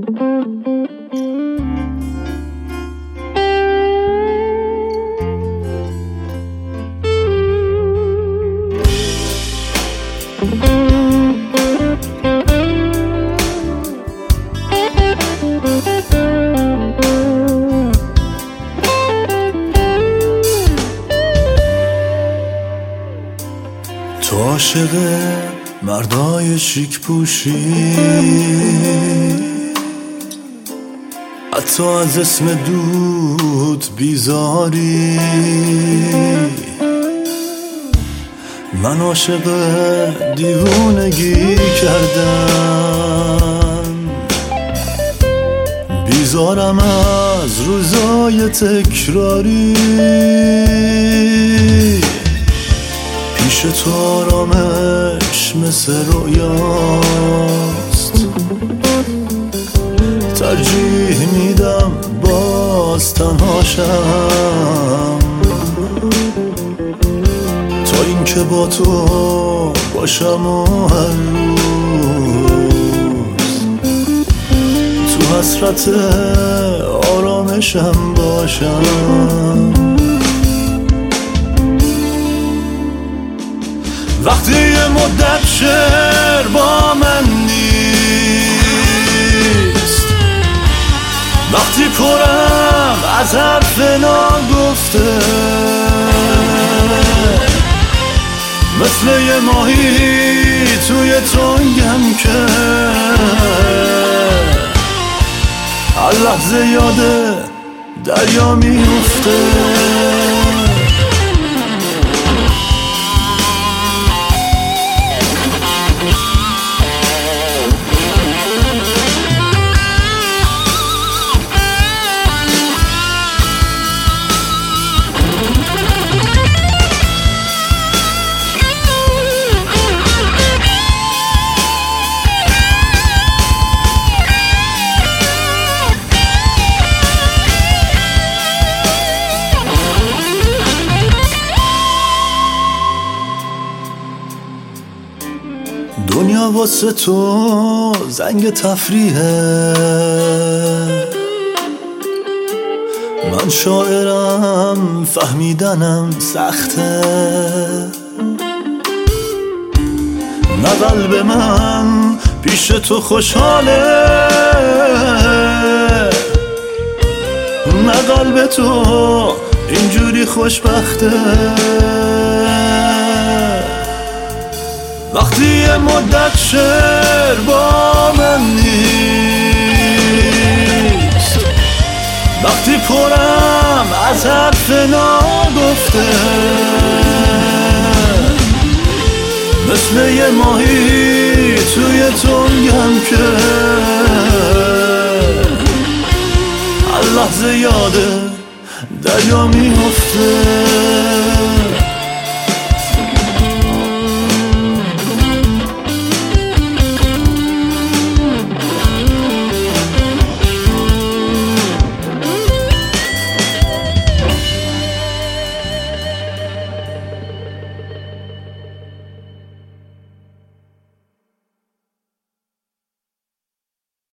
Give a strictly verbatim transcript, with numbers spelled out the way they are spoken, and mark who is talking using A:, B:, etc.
A: تو عاشق مردای شیک پوشی، حتی از اسم دود بیزاری. من عاشق دیوونگی کردم، بیزارم از روزای تکراری. پیش تو آرامش مثل رویاست، ترجیح میدم باز تنهاشم تا اینکه با تو باشم و هر روز تو حسرت آرامشم باشم. وقتی یه مدت شعر با من نیست، وقتی پرم از حرف ناگفته، مثل یه ماهی توی تنگم که هر لحظه یاده دریا میفته. دنیا واسه تو زنگ تفریحه، من شاعرم فهمیدنم سخته. نه قلب من پیش تو خوشحاله، نه قلب تو اینجوری خوشبخته. وقتی یه مدت شعر با من نیست، وقتی پرم از حرف ناگفته، مثل یه ماهی توی تنگم که هر لحظه یاده دریا میفته.